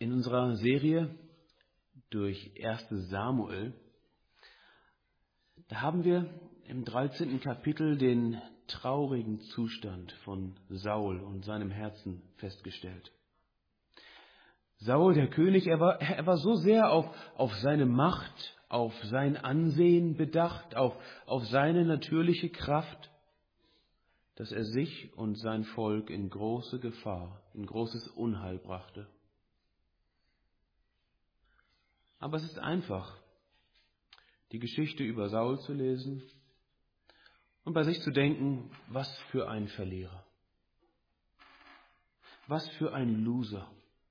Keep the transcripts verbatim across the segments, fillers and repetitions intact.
In unserer Serie durch erster Samuel, da haben wir im dreizehnten Kapitel den traurigen Zustand von Saul und seinem Herzen festgestellt. Saul, der König, er war, er war so sehr auf, auf seine Macht, auf sein Ansehen bedacht, auf, auf seine natürliche Kraft, dass er sich und sein Volk in große Gefahr, in großes Unheil brachte. Aber es ist einfach, die Geschichte über Saul zu lesen und bei sich zu denken, was für ein Verlierer, was für ein Loser.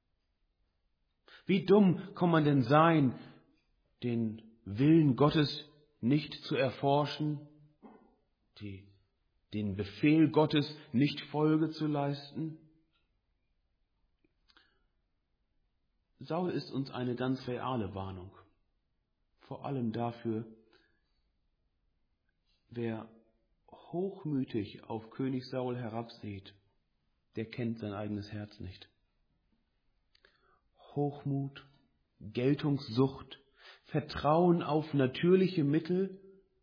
Wie dumm kann man denn sein, den Willen Gottes nicht zu erforschen, die, den Befehl Gottes nicht Folge zu leisten? Saul ist uns eine ganz reale Warnung. Vor allem dafür, wer hochmütig auf König Saul herabsieht, der kennt sein eigenes Herz nicht. Hochmut, Geltungssucht, Vertrauen auf natürliche Mittel,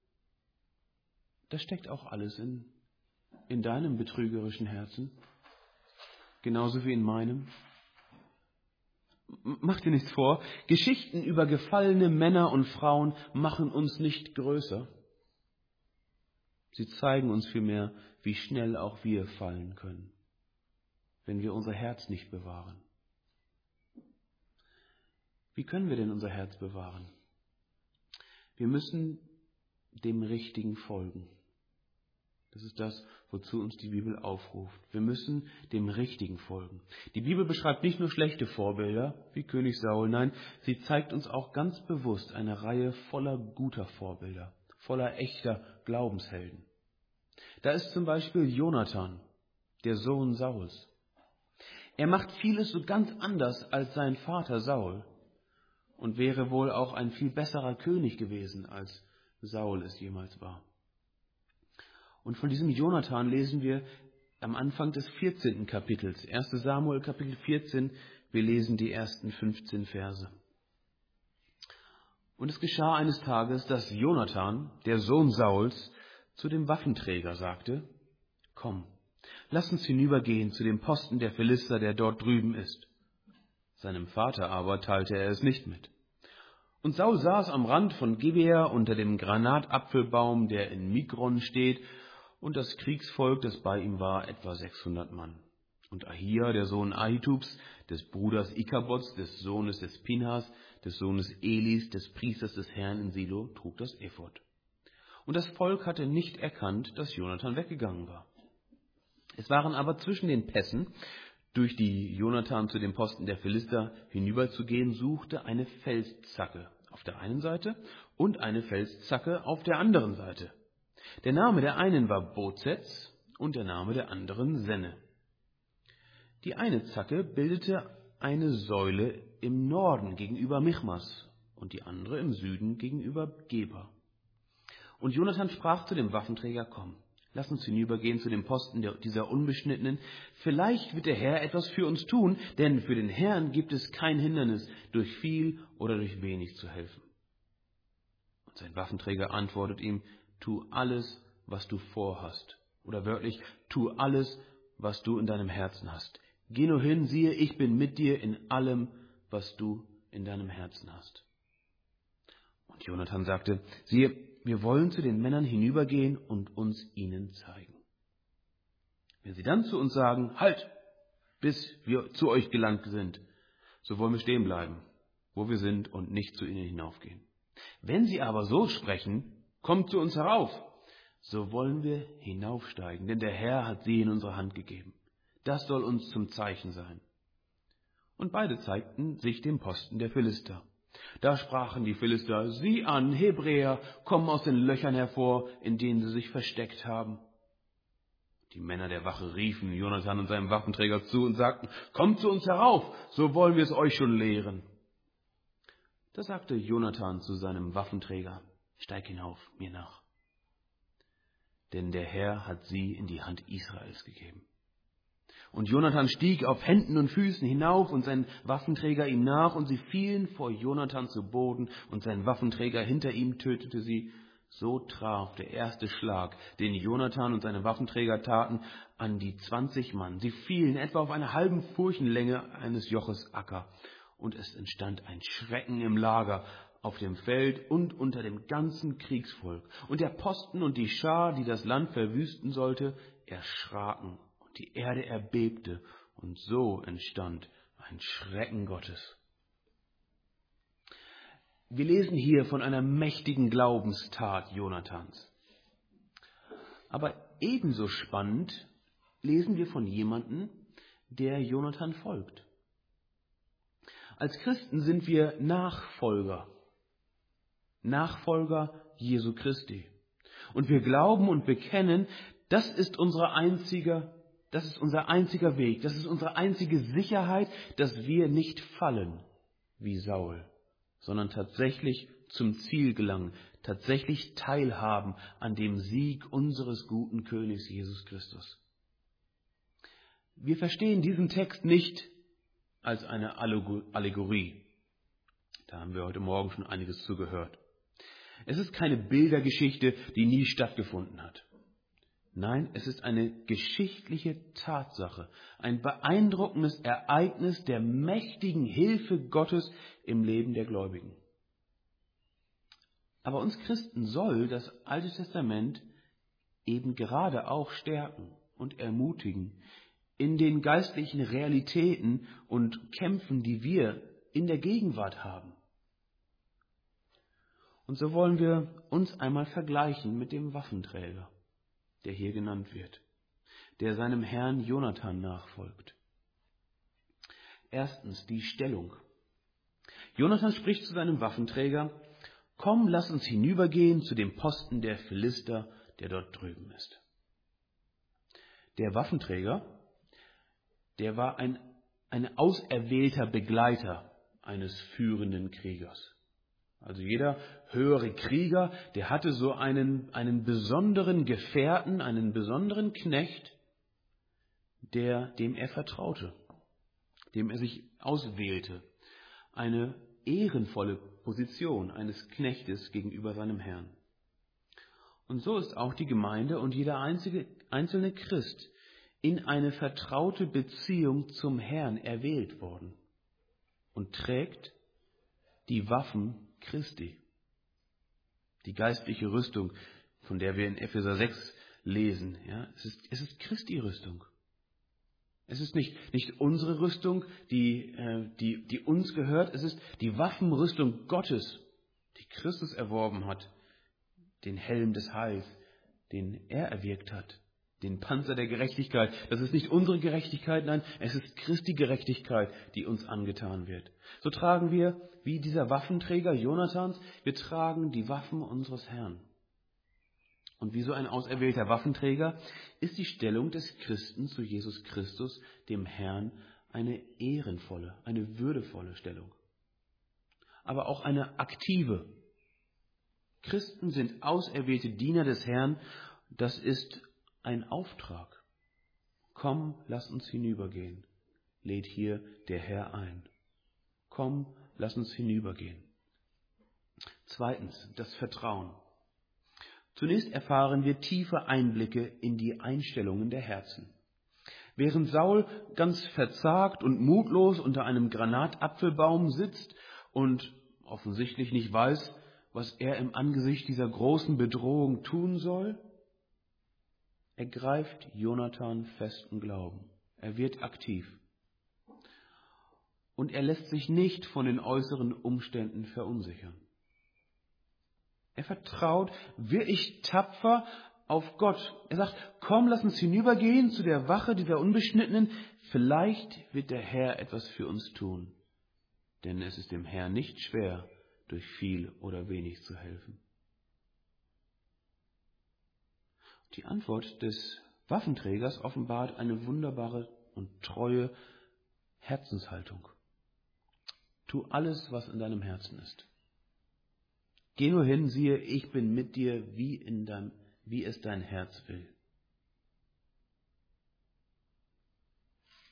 das steckt auch alles in, in deinem betrügerischen Herzen, genauso wie in meinem. Mach dir nichts vor, Geschichten über gefallene Männer und Frauen machen uns nicht größer. Sie zeigen uns vielmehr, wie schnell auch wir fallen können, wenn wir unser Herz nicht bewahren. Wie können wir denn unser Herz bewahren? Wir müssen dem Richtigen folgen. Das ist das, wozu uns die Bibel aufruft. Wir müssen dem Richtigen folgen. Die Bibel beschreibt nicht nur schlechte Vorbilder wie König Saul, nein, sie zeigt uns auch ganz bewusst eine Reihe voller guter Vorbilder, voller echter Glaubenshelden. Da ist zum Beispiel Jonathan, der Sohn Sauls. Er macht vieles so ganz anders als sein Vater Saul und wäre wohl auch ein viel besserer König gewesen, als Saul es jemals war. Und von diesem Jonathan lesen wir am Anfang des vierzehnten Kapitels, erster Samuel Kapitel vierzehn, wir lesen die ersten fünfzehn Verse. Und es geschah eines Tages, dass Jonathan, der Sohn Sauls, zu dem Waffenträger sagte: Komm, lass uns hinübergehen zu dem Posten der Philister, der dort drüben ist. Seinem Vater aber teilte er es nicht mit. Und Saul saß am Rand von Gibea unter dem Granatapfelbaum, der in Migron steht, und das Kriegsvolk, das bei ihm war, etwa sechshundert Mann. Und Ahia, der Sohn Ahitubs, des Bruders Ikabots, des Sohnes des Pinhas, des Sohnes Elis, des Priesters des Herrn in Silo, trug das Ephod. Und das Volk hatte nicht erkannt, dass Jonathan weggegangen war. Es waren aber zwischen den Pässen, durch die Jonathan zu dem Posten der Philister hinüberzugehen suchte, eine Felszacke auf der einen Seite und eine Felszacke auf der anderen Seite. Der Name der einen war Bozez und der Name der anderen Senne. Die eine Zacke bildete eine Säule im Norden gegenüber Michmas und die andere im Süden gegenüber Geba. Und Jonathan sprach zu dem Waffenträger: Komm, lass uns hinübergehen zu dem Posten dieser Unbeschnittenen. Vielleicht wird der Herr etwas für uns tun, denn für den Herrn gibt es kein Hindernis, durch viel oder durch wenig zu helfen. Und sein Waffenträger antwortet ihm: Tu alles, was du vorhast. Oder wörtlich, tu alles, was du in deinem Herzen hast. Geh nur hin, siehe, ich bin mit dir in allem, was du in deinem Herzen hast. Und Jonathan sagte: Siehe, wir wollen zu den Männern hinübergehen und uns ihnen zeigen. Wenn sie dann zu uns sagen: Halt, bis wir zu euch gelangt sind, so wollen wir stehen bleiben, wo wir sind, und nicht zu ihnen hinaufgehen. Wenn sie aber so sprechen: Kommt zu uns herauf, so wollen wir hinaufsteigen, denn der Herr hat sie in unsere Hand gegeben. Das soll uns zum Zeichen sein. Und beide zeigten sich dem Posten der Philister. Da sprachen die Philister: Sieh an, Hebräer kommen aus den Löchern hervor, in denen sie sich versteckt haben. Die Männer der Wache riefen Jonathan und seinem Waffenträger zu und sagten: Kommt zu uns herauf, so wollen wir es euch schon lehren. Da sagte Jonathan zu seinem Waffenträger: Steig hinauf, mir nach. Denn der Herr hat sie in die Hand Israels gegeben. Und Jonathan stieg auf Händen und Füßen hinauf und sein Waffenträger ihm nach, und sie fielen vor Jonathan zu Boden, und sein Waffenträger hinter ihm tötete sie. So traf der erste Schlag, den Jonathan und seine Waffenträger taten, an die zwanzig Mann. Sie fielen etwa auf einer halben Furchenlänge eines Joches Acker, und es entstand ein Schrecken im Lager, auf dem Feld und unter dem ganzen Kriegsvolk. Und der Posten und die Schar, die das Land verwüsten sollte, erschraken. Die Erde erbebte, und so entstand ein Schrecken Gottes. Wir lesen hier von einer mächtigen Glaubenstat Jonathans. Aber ebenso spannend lesen wir von jemandem, der Jonathan folgt. Als Christen sind wir Nachfolger, Nachfolger Jesu Christi. Und wir glauben und bekennen, das ist unsere einzige Das ist unser einziger Weg, das ist unsere einzige Sicherheit, dass wir nicht fallen wie Saul, sondern tatsächlich zum Ziel gelangen, tatsächlich teilhaben an dem Sieg unseres guten Königs Jesus Christus. Wir verstehen diesen Text nicht als eine Allegorie. Da haben wir heute Morgen schon einiges zugehört. Es ist keine Bildergeschichte, die nie stattgefunden hat. Nein, es ist eine geschichtliche Tatsache, ein beeindruckendes Ereignis der mächtigen Hilfe Gottes im Leben der Gläubigen. Aber uns Christen soll das Alte Testament eben gerade auch stärken und ermutigen in den geistlichen Realitäten und Kämpfen, die wir in der Gegenwart haben. Und so wollen wir uns einmal vergleichen mit dem Waffenträger, der hier genannt wird, der seinem Herrn Jonathan nachfolgt. Erstens die Stellung. Jonathan spricht zu seinem Waffenträger: Komm, lass uns hinübergehen zu dem Posten der Philister, der dort drüben ist. Der Waffenträger, der war ein, ein auserwählter Begleiter eines führenden Kriegers. Also jeder höhere Krieger, der hatte so einen, einen besonderen Gefährten, einen besonderen Knecht, der, dem er vertraute, dem er sich auswählte. Eine ehrenvolle Position eines Knechtes gegenüber seinem Herrn. Und so ist auch die Gemeinde und jeder einzige, einzelne Christ in eine vertraute Beziehung zum Herrn erwählt worden und trägt die Waffen Christi. Die geistliche Rüstung, von der wir in Epheser sechs lesen, ja, es ist, es ist Christi Rüstung. Es ist nicht, nicht unsere Rüstung, die, äh, die, die uns gehört, es ist die Waffenrüstung Gottes, die Christus erworben hat, den Helm des Heils, den er erwirkt hat, den Panzer der Gerechtigkeit. Das ist nicht unsere Gerechtigkeit, nein, es ist Christi Gerechtigkeit, die uns angetan wird. So tragen wir, wie dieser Waffenträger Jonathans, wir tragen die Waffen unseres Herrn. Und wie so ein auserwählter Waffenträger ist die Stellung des Christen zu Jesus Christus, dem Herrn, eine ehrenvolle, eine würdevolle Stellung. Aber auch eine aktive. Christen sind auserwählte Diener des Herrn, das ist ein Auftrag. Komm, lass uns hinübergehen, lädt hier der Herr ein. Komm, lass uns hinübergehen. Zweitens, das Vertrauen. Zunächst erfahren wir tiefe Einblicke in die Einstellungen der Herzen. Während Saul ganz verzagt und mutlos unter einem Granatapfelbaum sitzt und offensichtlich nicht weiß, was er im Angesicht dieser großen Bedrohung tun soll, ergreift Jonathan festen Glauben. Er wird aktiv. Und er lässt sich nicht von den äußeren Umständen verunsichern. Er vertraut wirklich tapfer auf Gott. Er sagt, komm, lass uns hinübergehen zu der Wache dieser Unbeschnittenen. Vielleicht wird der Herr etwas für uns tun. Denn es ist dem Herrn nicht schwer, durch viel oder wenig zu helfen. Die Antwort des Waffenträgers offenbart eine wunderbare und treue Herzenshaltung. Tu alles, was in deinem Herzen ist. Geh nur hin, siehe, ich bin mit dir, wie, in dein, wie es dein Herz will.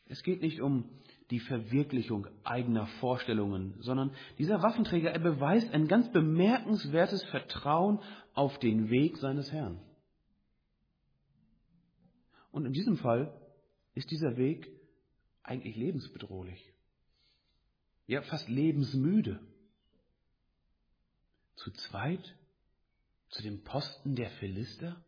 Es geht nicht um die Verwirklichung eigener Vorstellungen, sondern dieser Waffenträger, er beweist ein ganz bemerkenswertes Vertrauen auf den Weg seines Herrn. Und in diesem Fall ist dieser Weg eigentlich lebensbedrohlich. Ja, fast lebensmüde. Zu zweit? Zu dem Posten der Philister?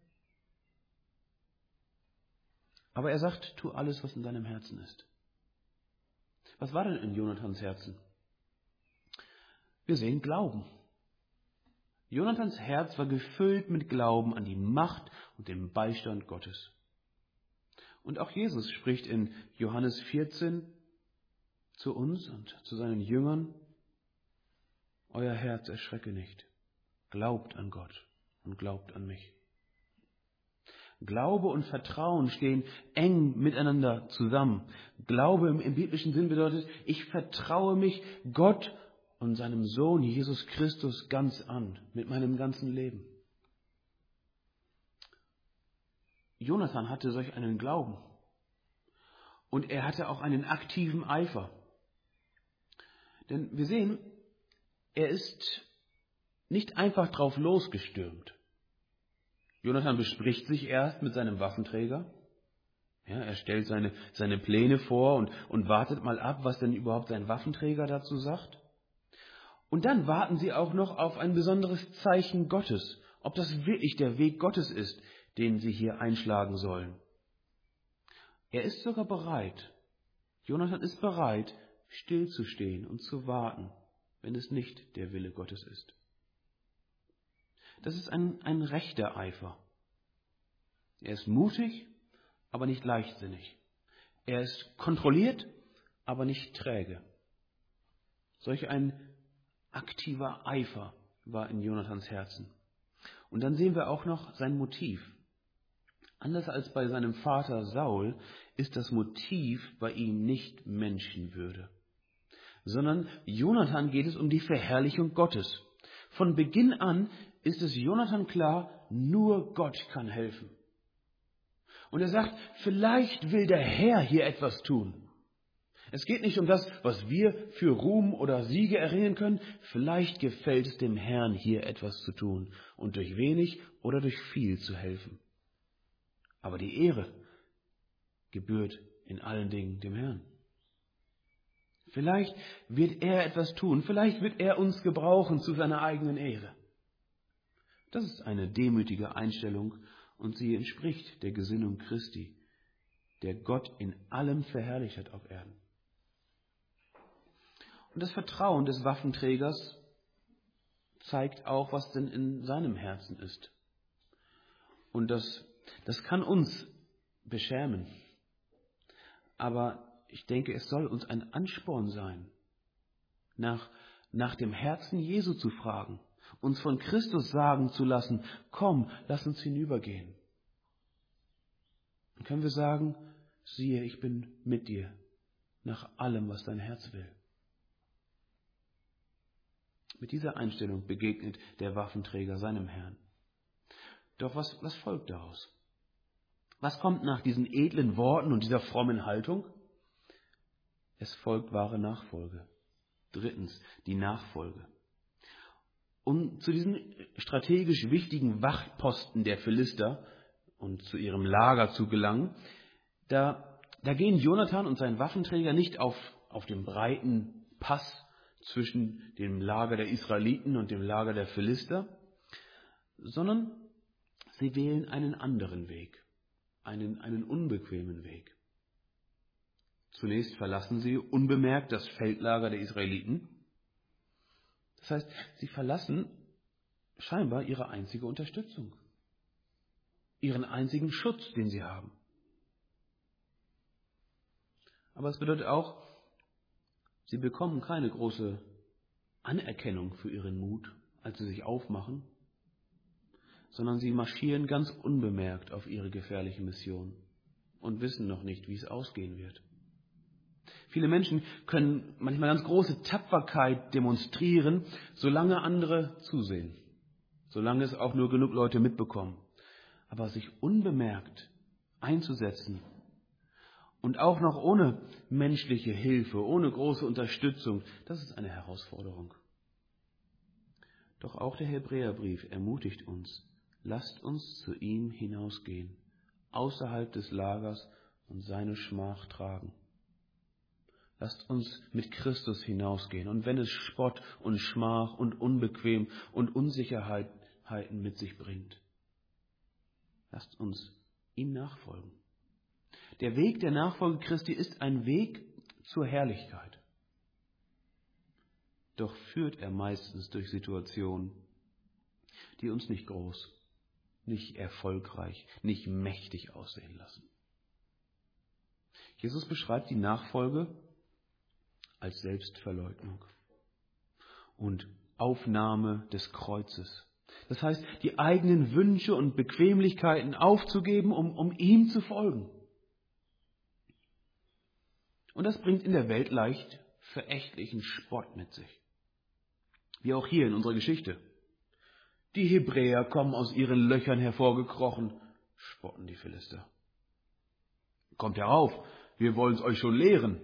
Aber er sagt, tu alles, was in deinem Herzen ist. Was war denn in Jonathans Herzen? Wir sehen Glauben. Jonathans Herz war gefüllt mit Glauben an die Macht und den Beistand Gottes. Und auch Jesus spricht in Johannes vierzehn zu uns und zu seinen Jüngern: Euer Herz erschrecke nicht. Glaubt an Gott und glaubt an mich. Glaube und Vertrauen stehen eng miteinander zusammen. Glaube im, im biblischen Sinn bedeutet, ich vertraue mich Gott und seinem Sohn Jesus Christus ganz an, mit meinem ganzen Leben. Jonathan hatte solch einen Glauben. Und er hatte auch einen aktiven Eifer. Denn wir sehen, er ist nicht einfach drauf losgestürmt. Jonathan bespricht sich erst mit seinem Waffenträger. Ja, er stellt seine, seine Pläne vor und, und wartet mal ab, was denn überhaupt sein Waffenträger dazu sagt. Und dann warten sie auch noch auf ein besonderes Zeichen Gottes, ob das wirklich der Weg Gottes ist, den sie hier einschlagen sollen. Er ist sogar bereit, Jonathan ist bereit, stillzustehen und zu warten, wenn es nicht der Wille Gottes ist. Das ist ein, ein rechter Eifer. Er ist mutig, aber nicht leichtsinnig. Er ist kontrolliert, aber nicht träge. Solch ein aktiver Eifer war in Jonathans Herzen. Und dann sehen wir auch noch sein Motiv. Anders als bei seinem Vater Saul ist das Motiv bei ihm nicht Menschenwürde, sondern Jonathan geht es um die Verherrlichung Gottes. Von Beginn an ist es Jonathan klar, nur Gott kann helfen. Und er sagt, vielleicht will der Herr hier etwas tun. Es geht nicht um das, was wir für Ruhm oder Siege erringen können. Vielleicht gefällt es dem Herrn, hier etwas zu tun und durch wenig oder durch viel zu helfen. Aber die Ehre gebührt in allen Dingen dem Herrn. Vielleicht wird er etwas tun, vielleicht wird er uns gebrauchen zu seiner eigenen Ehre. Das ist eine demütige Einstellung und sie entspricht der Gesinnung Christi, der Gott in allem verherrlicht hat auf Erden. Und das Vertrauen des Waffenträgers zeigt auch, was denn in seinem Herzen ist. Und das, das kann uns beschämen. Aber ich denke, es soll uns ein Ansporn sein, nach, nach dem Herzen Jesu zu fragen, uns von Christus sagen zu lassen, komm, lass uns hinübergehen. Dann können wir sagen, siehe, ich bin mit dir, nach allem, was dein Herz will. Mit dieser Einstellung begegnet der Waffenträger seinem Herrn. Doch was, was folgt daraus? Was kommt nach diesen edlen Worten und dieser frommen Haltung? Es folgt wahre Nachfolge. Drittens, die Nachfolge. Um zu diesen strategisch wichtigen Wachposten der Philister und zu ihrem Lager zu gelangen, da, da gehen Jonathan und sein Waffenträger nicht auf, auf dem breiten Pass zwischen dem Lager der Israeliten und dem Lager der Philister, sondern sie wählen einen anderen Weg, einen, einen unbequemen Weg. Zunächst verlassen sie unbemerkt das Feldlager der Israeliten. Das heißt, sie verlassen scheinbar ihre einzige Unterstützung, ihren einzigen Schutz, den sie haben. Aber es bedeutet auch, sie bekommen keine große Anerkennung für ihren Mut, als sie sich aufmachen, sondern sie marschieren ganz unbemerkt auf ihre gefährliche Mission und wissen noch nicht, wie es ausgehen wird. Viele Menschen können manchmal ganz große Tapferkeit demonstrieren, solange andere zusehen, solange es auch nur genug Leute mitbekommen. Aber sich unbemerkt einzusetzen Und auch noch ohne menschliche Hilfe, ohne große Unterstützung, das ist eine Herausforderung. Doch auch der Hebräerbrief ermutigt uns, lasst uns zu ihm hinausgehen, außerhalb des Lagers und seine Schmach tragen. Lasst uns mit Christus hinausgehen. Und wenn es Spott und Schmach und Unbequem und Unsicherheiten mit sich bringt, lasst uns ihm nachfolgen. Der Weg der Nachfolge Christi ist ein Weg zur Herrlichkeit. Doch führt er meistens durch Situationen, die uns nicht groß, nicht erfolgreich, nicht mächtig aussehen lassen. Jesus beschreibt die Nachfolge als Selbstverleugnung und Aufnahme des Kreuzes. Das heißt, die eigenen Wünsche und Bequemlichkeiten aufzugeben, um, um ihm zu folgen. Und das bringt in der Welt leicht verächtlichen Spott mit sich. Wie auch hier in unserer Geschichte. Die Hebräer kommen aus ihren Löchern hervorgekrochen, spotten die Philister. Kommt herauf, wir wollen es euch schon lehren.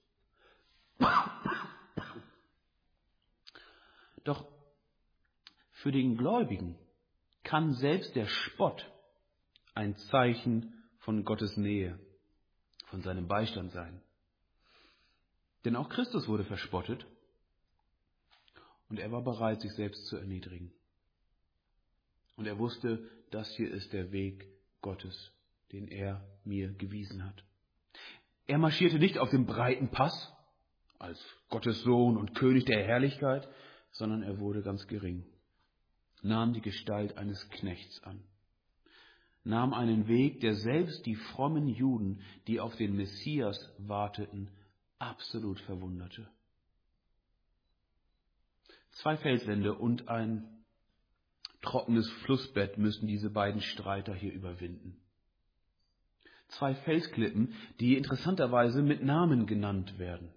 Doch für den Gläubigen kann selbst der Spott ein Zeichen von Gottes Nähe, von seinem Beistand sein. Denn auch Christus wurde verspottet und er war bereit, sich selbst zu erniedrigen. Und er wusste, das hier ist der Weg Gottes, den er mir gewiesen hat. Er marschierte nicht auf dem breiten Pass als Gottes Sohn und König der Herrlichkeit, sondern er wurde ganz gering, nahm die Gestalt eines Knechts an, nahm einen Weg, der selbst die frommen Juden, die auf den Messias warteten, absolut verwunderte. Zwei Felswände und ein trockenes Flussbett müssen diese beiden Streiter hier überwinden. Zwei Felsklippen, die interessanterweise mit Namen genannt werden.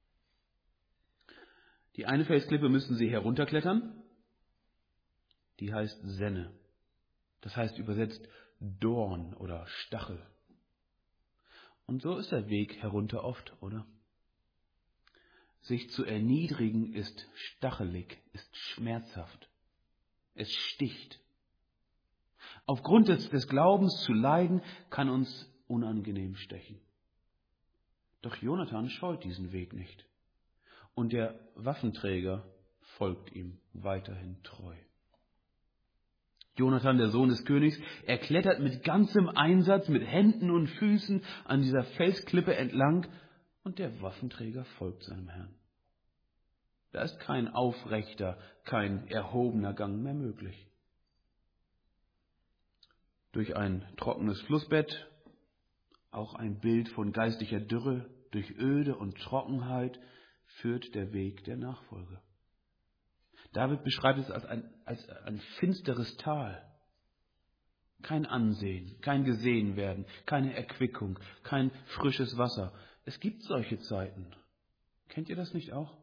Die eine Felsklippe müssen sie herunterklettern, die heißt Senne. Das heißt übersetzt Dorn oder Stachel. Und so ist der Weg herunter oft, oder? Sich zu erniedrigen ist stachelig, ist schmerzhaft. Es sticht. Aufgrund des, des Glaubens zu leiden, kann uns unangenehm stechen. Doch Jonathan scheut diesen Weg nicht. Und der Waffenträger folgt ihm weiterhin treu. Jonathan, der Sohn des Königs, er klettert mit ganzem Einsatz, mit Händen und Füßen an dieser Felsklippe entlang und der Waffenträger folgt seinem Herrn. Da ist kein aufrechter, kein erhobener Gang mehr möglich. Durch ein trockenes Flussbett, auch ein Bild von geistlicher Dürre, durch Öde und Trockenheit führt der Weg der Nachfolge. David beschreibt es als ein, als ein finsteres Tal. Kein Ansehen, kein Gesehenwerden, keine Erquickung, kein frisches Wasser. Es gibt solche Zeiten. Kennt ihr das nicht auch?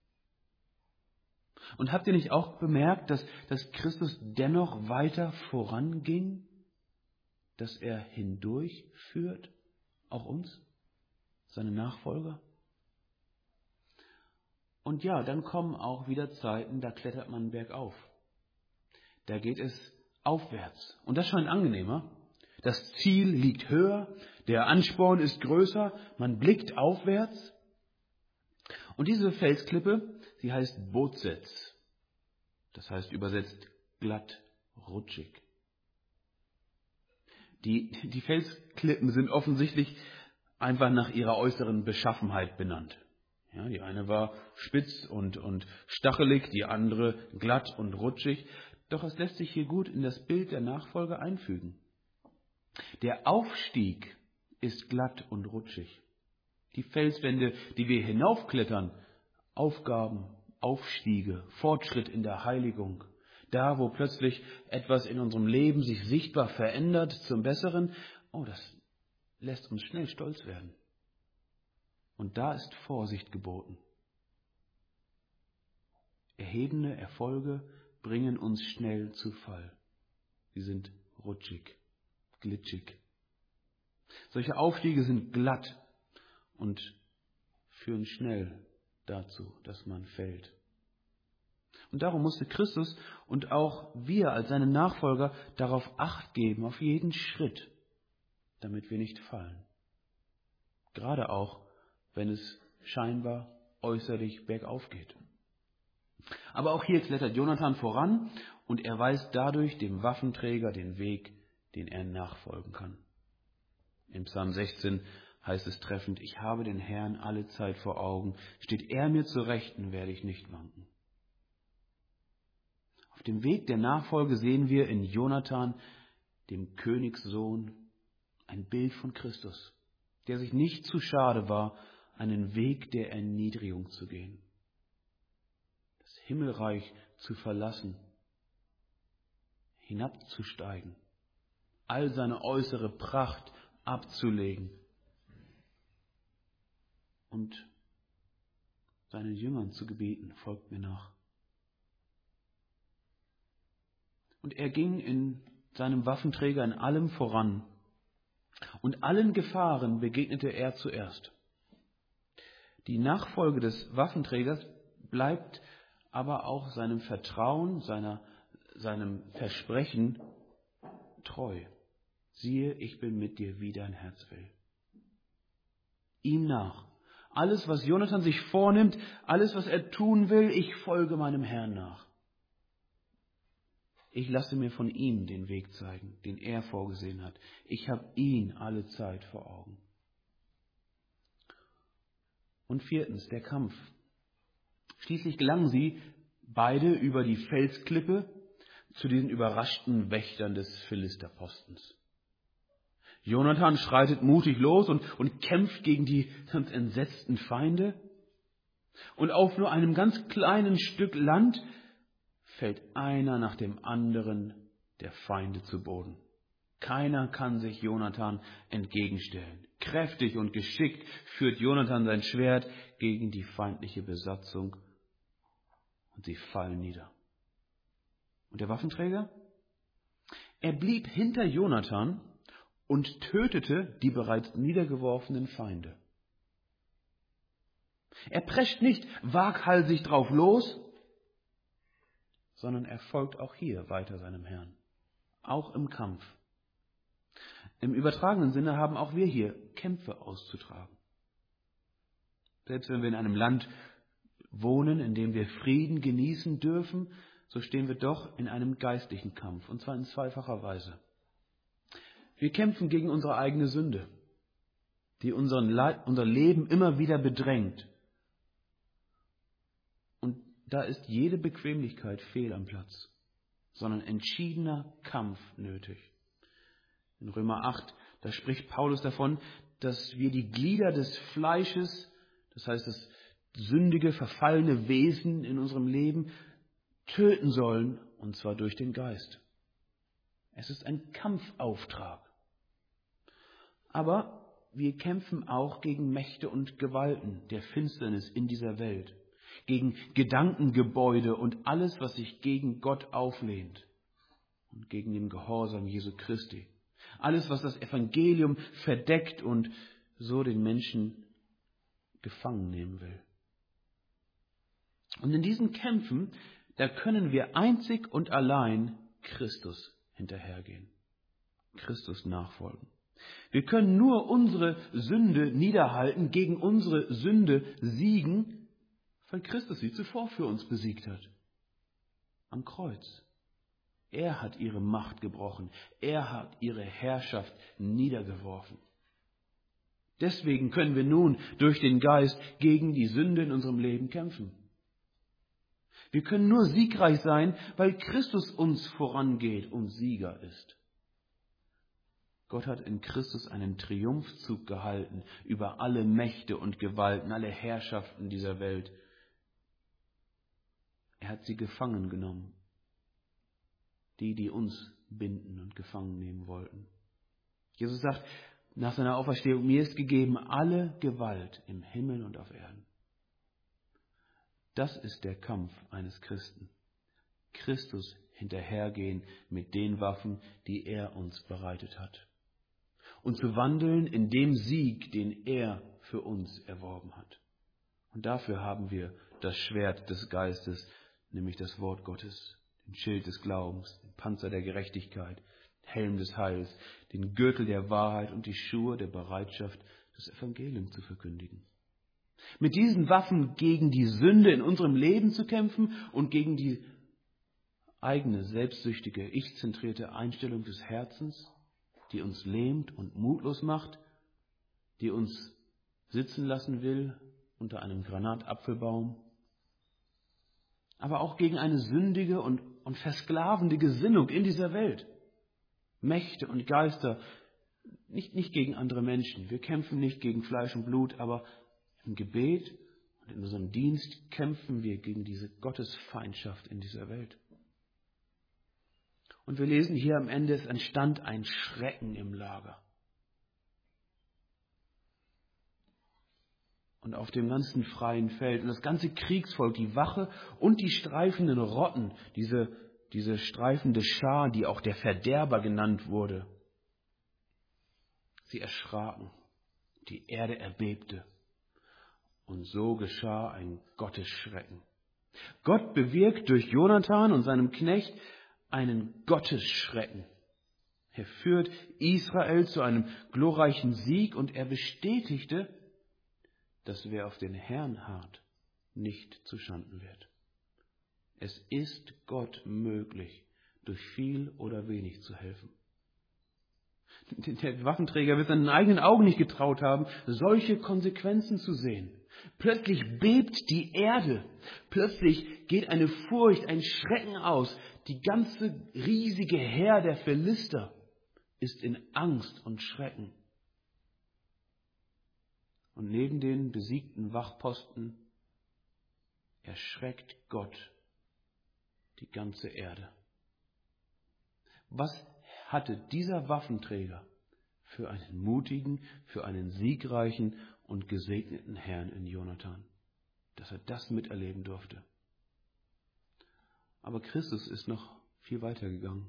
Und habt ihr nicht auch bemerkt, dass, dass Christus dennoch weiter voranging? Dass er hindurch führt, auch uns, seine Nachfolger? Und ja, dann kommen auch wieder Zeiten, da klettert man bergauf. Da geht es aufwärts. Und das scheint angenehmer. Das Ziel liegt höher, der Ansporn ist größer, man blickt aufwärts. Und diese Felsklippe, sie heißt Bozez. Das heißt übersetzt glatt, rutschig. Die, die Felsklippen sind offensichtlich einfach nach ihrer äußeren Beschaffenheit benannt. Ja, die eine war spitz und, und stachelig, die andere glatt und rutschig. Doch es lässt sich hier gut in das Bild der Nachfolge einfügen. Der Aufstieg ist glatt und rutschig. Die Felswände, die wir hinaufklettern, Aufgaben, Aufstiege, Fortschritt in der Heiligung. Da, wo plötzlich etwas in unserem Leben sich sichtbar verändert zum Besseren, oh, das lässt uns schnell stolz werden. Und da ist Vorsicht geboten. Erhebene Erfolge bringen uns schnell zu Fall. Sie sind rutschig, glitschig. Solche Aufstiege sind glatt und führen schnell dazu, dass man fällt. Und darum musste Christus und auch wir als seine Nachfolger darauf Acht geben, auf jeden Schritt, damit wir nicht fallen. Gerade auch, wenn es scheinbar äußerlich bergauf geht. Aber auch hier klettert Jonathan voran und er weist dadurch dem Waffenträger den Weg, den er nachfolgen kann. Im Psalm sechzehn heißt es treffend: Ich habe den Herrn alle Zeit vor Augen. Steht er mir zur Rechten, werde ich nicht wanken. Auf dem Weg der Nachfolge sehen wir in Jonathan, dem Königssohn, ein Bild von Christus, der sich nicht zu schade war, einen Weg der Erniedrigung zu gehen, das Himmelreich zu verlassen, hinabzusteigen, all seine äußere Pracht abzulegen und seinen Jüngern zu gebieten: Folgt mir nach. Und er ging in seinem Waffenträger in allem voran. Und allen Gefahren begegnete er zuerst. Die Nachfolge des Waffenträgers bleibt aber auch seinem Vertrauen, seiner, seinem Versprechen treu. Siehe, ich bin mit dir, wie dein Herz will. Ihm nach. Alles, was Jonathan sich vornimmt, alles, was er tun will, ich folge meinem Herrn nach. Ich lasse mir von ihm den Weg zeigen, den er vorgesehen hat. Ich habe ihn alle Zeit vor Augen. Und viertens, der Kampf. Schließlich gelangen sie beide über die Felsklippe zu den überraschten Wächtern des Philisterpostens. Jonathan schreitet mutig los und, und kämpft gegen die ganz entsetzten Feinde. Und auf nur einem ganz kleinen Stück Land fällt einer nach dem anderen der Feinde zu Boden. Keiner kann sich Jonathan entgegenstellen. Kräftig und geschickt führt Jonathan sein Schwert gegen die feindliche Besatzung und sie fallen nieder. Und der Waffenträger? Er blieb hinter Jonathan und tötete die bereits niedergeworfenen Feinde. Er prescht nicht waghalsig drauf los, sondern er folgt auch hier weiter seinem Herrn, auch im Kampf. Im übertragenen Sinne haben auch wir hier Kämpfe auszutragen. Selbst wenn wir in einem Land wohnen, in dem wir Frieden genießen dürfen, so stehen wir doch in einem geistlichen Kampf, und zwar in zweifacher Weise. Wir kämpfen gegen unsere eigene Sünde, die unseren Le- unser Leben immer wieder bedrängt. Und da ist jede Bequemlichkeit fehl am Platz, sondern entschiedener Kampf nötig. In Römer acht, da spricht Paulus davon, dass wir die Glieder des Fleisches, das heißt das sündige, verfallene Wesen in unserem Leben, töten sollen, und zwar durch den Geist. Es ist ein Kampfauftrag. Aber wir kämpfen auch gegen Mächte und Gewalten der Finsternis in dieser Welt, gegen Gedankengebäude und alles, was sich gegen Gott auflehnt und gegen den Gehorsam Jesu Christi. Alles, was das Evangelium verdeckt und so den Menschen gefangen nehmen will. Und in diesen Kämpfen, da können wir einzig und allein Christus hinterhergehen, Christus nachfolgen. Wir können nur unsere Sünde niederhalten, gegen unsere Sünde siegen, weil Christus sie zuvor für uns besiegt hat. Am Kreuz. Er hat ihre Macht gebrochen. Er hat ihre Herrschaft niedergeworfen. Deswegen können wir nun durch den Geist gegen die Sünde in unserem Leben kämpfen. Wir können nur siegreich sein, weil Christus uns vorangeht und Sieger ist. Gott hat in Christus einen Triumphzug gehalten über alle Mächte und Gewalten, alle Herrschaften dieser Welt. Er hat sie gefangen genommen. Die, die uns binden und gefangen nehmen wollten. Jesus sagt nach seiner Auferstehung: Mir ist gegeben alle Gewalt im Himmel und auf Erden. Das ist der Kampf eines Christen. Christus hinterhergehen mit den Waffen, die er uns bereitet hat. und zu wandeln in dem Sieg, den er für uns erworben hat. Und dafür haben wir das Schwert des Geistes, nämlich das Wort Gottes, den Schild des Glaubens, den Panzer der Gerechtigkeit, den Helm des Heils, den Gürtel der Wahrheit und die Schuhe der Bereitschaft, das Evangelium zu verkündigen. Mit diesen Waffen gegen die Sünde in unserem Leben zu kämpfen und gegen die eigene, selbstsüchtige, ich-zentrierte Einstellung des Herzens, die uns lähmt und mutlos macht, die uns sitzen lassen will unter einem Granatapfelbaum, aber auch gegen eine sündige und, und versklavende Gesinnung in dieser Welt. Mächte und Geister, nicht, nicht gegen andere Menschen. Wir kämpfen nicht gegen Fleisch und Blut, aber im Gebet und in unserem Dienst kämpfen wir gegen diese Gottesfeindschaft in dieser Welt. Und wir lesen hier am Ende, es entstand ein Schrecken im Lager. Und auf dem ganzen freien Feld und das ganze Kriegsvolk, die Wache und die streifenden Rotten, diese, diese streifende Schar, die auch der Verderber genannt wurde, sie erschraken, die Erde erbebte. Und so geschah ein Gottesschrecken. Gott bewirkt durch Jonathan und seinem Knecht einen Gottesschrecken. Er führt Israel zu einem glorreichen Sieg und er bestätigte, dass wer auf den Herrn harrt, nicht zuschanden wird. Es ist Gott möglich, durch viel oder wenig zu helfen. Der Waffenträger wird seinen eigenen Augen nicht getraut haben, solche Konsequenzen zu sehen. Plötzlich bebt die Erde. Plötzlich geht eine Furcht, ein Schrecken aus. Die ganze riesige Heer der Philister ist in Angst und Schrecken. Und neben den besiegten Wachposten erschreckt Gott die ganze Erde. Was hatte dieser Waffenträger für einen mutigen, für einen siegreichen und gesegneten Herrn in Jonathan, dass er das miterleben durfte. Aber Christus ist noch viel weiter gegangen.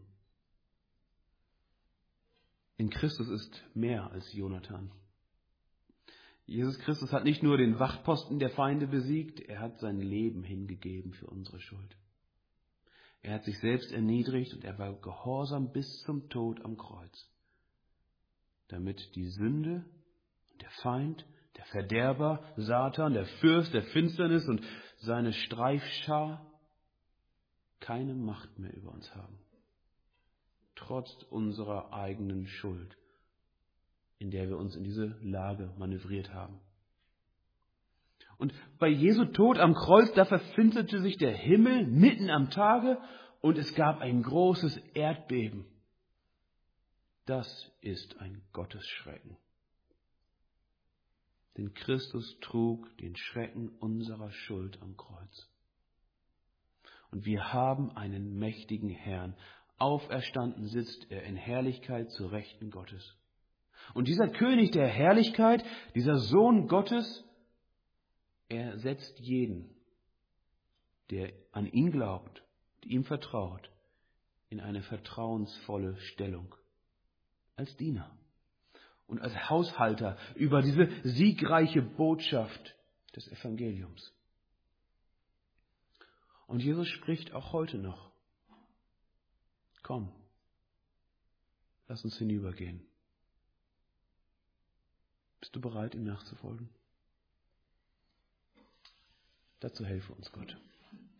In Christus ist mehr als Jonathan. Jesus Christus hat nicht nur den Wachposten der Feinde besiegt, er hat sein Leben hingegeben für unsere Schuld. Er hat sich selbst erniedrigt und er war gehorsam bis zum Tod am Kreuz, damit die Sünde, der Feind, der Verderber, Satan, der Fürst der Finsternis und seine Streifschar keine Macht mehr über uns haben. Trotz unserer eigenen Schuld, in der wir uns in diese Lage manövriert haben. Und bei Jesu Tod am Kreuz, da verfinsterte sich der Himmel mitten am Tage und es gab ein großes Erdbeben. Das ist ein Gottesschrecken. Denn Christus trug den Schrecken unserer Schuld am Kreuz. Und wir haben einen mächtigen Herrn. Auferstanden sitzt er in Herrlichkeit zur Rechten Gottes. Und dieser König der Herrlichkeit, dieser Sohn Gottes, er setzt jeden, der an ihn glaubt, ihm vertraut, in eine vertrauensvolle Stellung. Als Diener und als Haushalter über diese siegreiche Botschaft des Evangeliums. Und Jesus spricht auch heute noch. Komm, lass uns hinübergehen. Bist du bereit, ihm nachzufolgen? Dazu helfe uns Gott.